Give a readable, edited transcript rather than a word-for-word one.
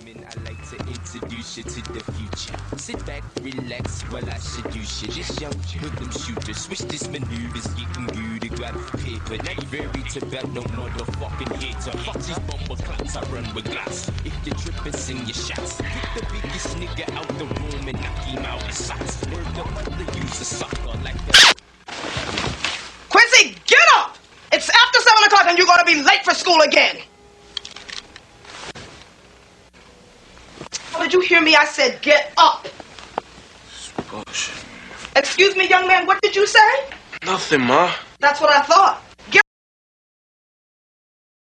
I like to introduce you to the future. Sit back, relax while I seduce you. This young hoodlum shooter, switch this maneuvers, getting you to grab paper. Not very to bet no motherfucking hater. Fuck these bumper clocks, I run with glass. If you're tripping, sing your shots. Get the biggest nigga out the room and knock him out his socks. Word the mother use a sucker like that. Quincy, get up! It's after 7 o'clock and you're gonna be late for school again. Did you hear me? I said get up. It's bullshit. Excuse me, young man, what did you say? Nothing, Ma. That's what I thought.